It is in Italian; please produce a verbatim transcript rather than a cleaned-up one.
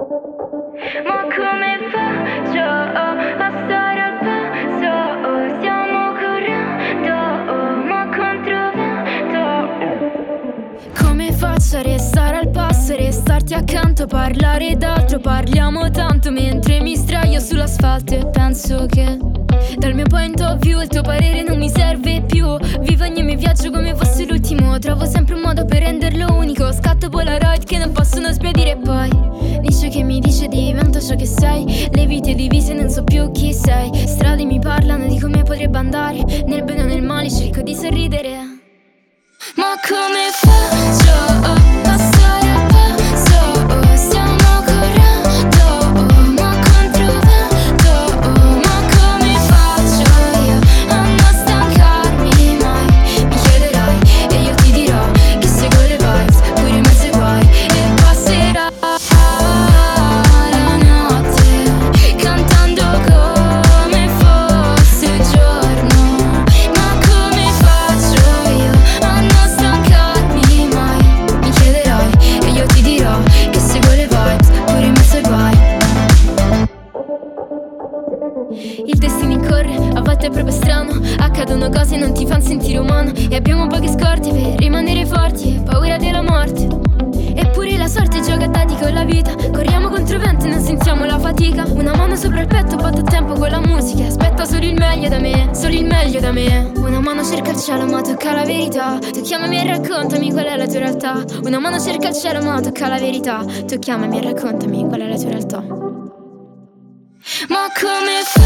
Ma come faccio a stare al passo? Stiamo correndo, ma contro vento. Come faccio a restare al passo, restarti accanto, parlare d'altro? Parliamo tanto mentre mi sdraio sull'asfalto e penso che dal mio point of view il tuo parere non mi serve più. Vivo ogni mio viaggio come fosse l'ultimo. Trovo sempre un modo per renderlo unico. Scatto Polaroid che non possono sbiadire. Poi dice che mi dice diventa ciò che sei. Le vite divise non so più chi sei. Strade mi parlano di come potrebbe andare. Nel bene o nel male cerco di sorridere. Ma come faccio a stare al passo? Stiamo correndo, ma contro vento. Ma come faccio io a non stancarmi mai? Mi chiederai e io ti dirò che seguo le vibes pure in mezzo ai guai. E passerà la notte cantando come fosse giorno. Ma come faccio io a non stancarmi mai? Mi chiederai e io ti dirò che seguo le vibes pure in mezzo ai guai. Il destino corre, a volte è proprio strano. Accadono cose e non ti fanno sentire umano. E abbiamo poche scorte per rimanere forti e paura della morte. Eppure la sorte gioca a dadi con la vita. Corriamo contro vento e non sentiamo la fatica. Una mano sopra il petto, batto a tempo con la musica. Aspetta solo il meglio da me, solo il meglio da me. Una mano cerca il cielo ma tocca la verità. Tu chiamami e raccontami qual è la tua realtà. Una mano cerca il cielo ma tocca la verità. Tu chiamami e raccontami qual è la tua realtà. Ma come